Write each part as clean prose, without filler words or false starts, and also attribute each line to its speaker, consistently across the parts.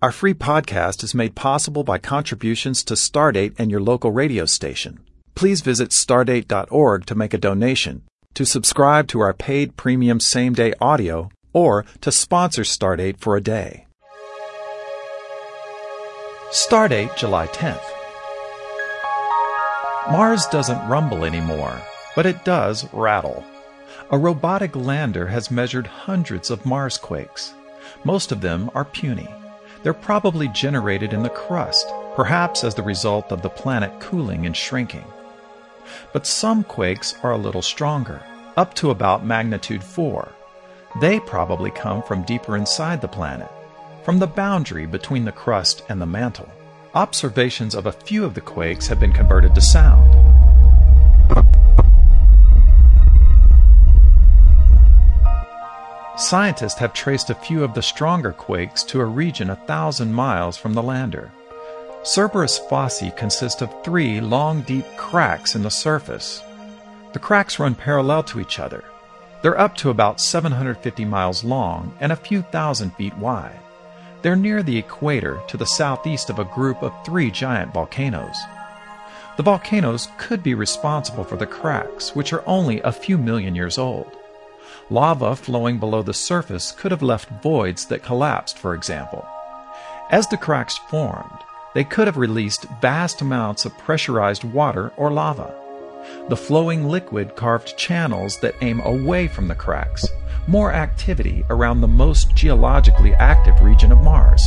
Speaker 1: Our free podcast is made possible by contributions to Stardate and your local radio station. Please visit stardate.org to make a donation, to subscribe to our paid premium same-day audio, or to sponsor Stardate for a day. Stardate, July 10th. Mars doesn't rumble anymore, but it does rattle. A robotic lander has measured hundreds of Mars quakes. Most of them are puny. They're probably generated in the crust, perhaps as the result of the planet cooling and shrinking. But some quakes are a little stronger, up to about magnitude 4. They probably come from deeper inside the planet, from the boundary between the crust and the mantle. Observations of a few of the quakes have been converted to sound. Scientists have traced a few of the stronger quakes to a region 1,000 miles from the lander. Cerberus Fossae consists of 3 long, deep cracks in the surface. The cracks run parallel to each other. They're up to about 750 miles long and a few thousand feet wide. They're near the equator to the southeast of a group of 3 giant volcanoes. The volcanoes could be responsible for the cracks, which are only a few million years old. Lava flowing below the surface could have left voids that collapsed, for example. As the cracks formed, they could have released vast amounts of pressurized water or lava. The flowing liquid carved channels that aim away from the cracks, more activity around the most geologically active region of Mars.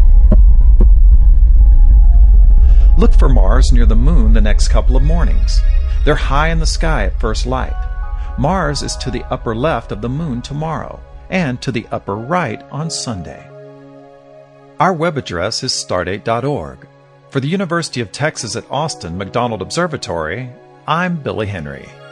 Speaker 1: Look for Mars near the Moon the next couple of mornings. They're high in the sky at first light. Mars is to the upper left of the Moon tomorrow, and to the upper right on Sunday. Our web address is stardate.org. For the University of Texas at Austin McDonald Observatory, I'm Billy Henry.